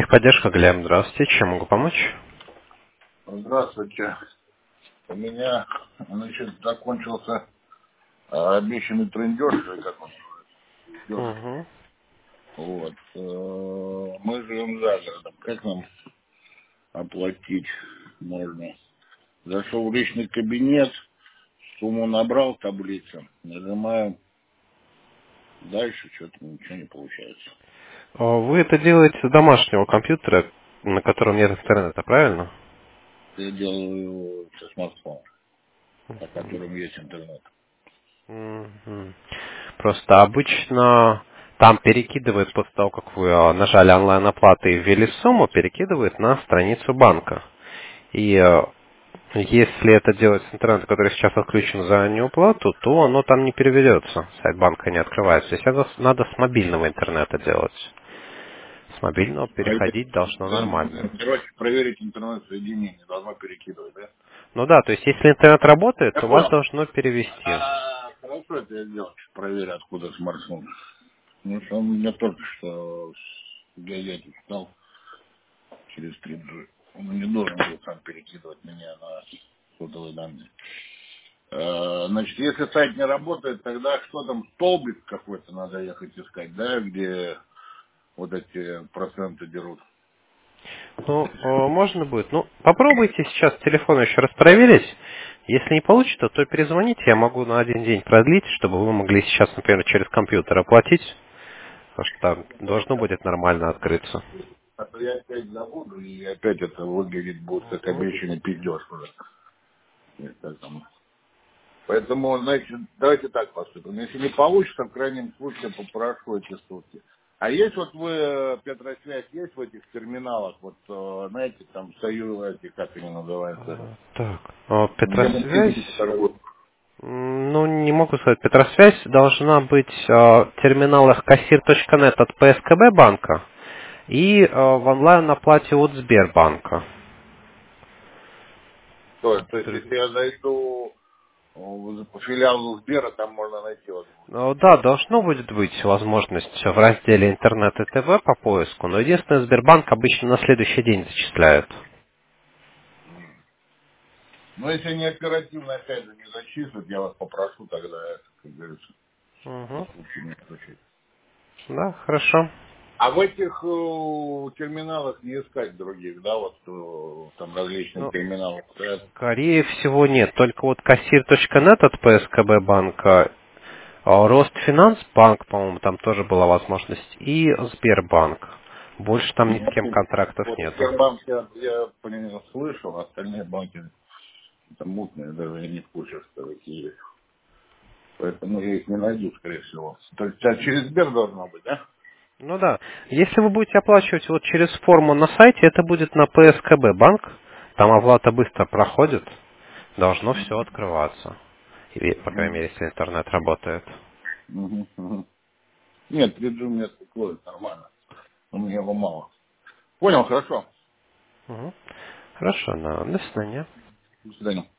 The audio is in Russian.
Техподдержка, Глеб, здравствуйте. Чем могу помочь? Здравствуйте. У меня, значит, закончился обещанный трендеж, или как он называется, Угу. вот. Мы живем за городом. Как нам оплатить можно? Зашел в личный кабинет, сумму набрал в таблице, нажимаем дальше, что-то ничего не получается. Вы это делаете с домашнего компьютера, на котором нет интернета, правильно? Я делаю со смартфона, на котором есть интернет. Мгм. Просто обычно там перекидывает, после того, как вы нажали онлайн-оплаты и ввели сумму, перекидывает на страницу банка. И если это делать с интернета, который сейчас отключен за неуплату, то оно там не переведется, сайт банка не открывается. То есть это надо с мобильного интернета делать. С мобильного переходить должно нормально. Короче, проверить интернет-соединение, должно перекидывать, да? Ну да, то есть если интернет работает, Я то вас понял. должно перевести. Хорошо это я сделал. Проверь, откуда смартфон. Ну, что он мне только что с газеты читал через 3G. Он не должен был сам перекидывать меня на сотовые данные. Значит, если сайт не работает, тогда что там, столбик какой-то надо ехать искать, да, где вот эти проценты дерут. Ну, можно будет. Ну, попробуйте сейчас телефон еще раз проверить. Если не получится, то перезвоните. Я могу на один день продлить, чтобы вы могли сейчас, например, через компьютер оплатить. Потому что там должно будет нормально открыться. А то я опять забуду, и опять это выглядит будет как обещанный пиздеж уже. Это там. Поэтому, значит, давайте так поступим. Если не получится, в крайнем случае попрошу эти сутки. А есть вот вы, Петросвязь, есть в этих терминалах, вот, знаете, там, союз, эти, как они называются, Так, где мы физики Петросвязь. торгуем? Ну, не могу сказать. Петросвязь должна быть в терминалах кассир.нет от ПСКБ банка и в онлайн-оплате от Сбербанка. То есть, если я зайду по филиалу Сбера, там можно найти возможность. Да, должно будет быть возможность в разделе интернет и ТВ по поиску, но единственное, Сбербанк обычно на следующий день зачисляет. Но если не оперативно, опять же, не зачислят, я вас попрошу тогда, как говорится, Угу. случай не случай. Да, хорошо. А в этих терминалах не искать других, да, вот там различные Ну, терминалы стоят. скорее всего нет, только вот кассир.нет от ПСКБ банка, Ростфинансбанк, по-моему, там тоже была возможность, и Сбербанк. Больше там ни с кем контрактов Вот нету. Сбербанк я по нему слышал, а остальные банки это мутные, даже не в курсе, что такие есть. Поэтому я их не найду, скорее всего. То есть через Сбер должно быть, да? Ну да. Если вы будете оплачивать вот через форму на сайте, это будет на ПСКБ банк. Там оплата быстро проходит. Должно все открываться. Или, по крайней Мгм. мере, если интернет работает. Мгм, мгм. Нет, 3G у меня такое нормально. У меня его мало. Понял, хорошо. Мгм. Хорошо, до свидания. До свидания.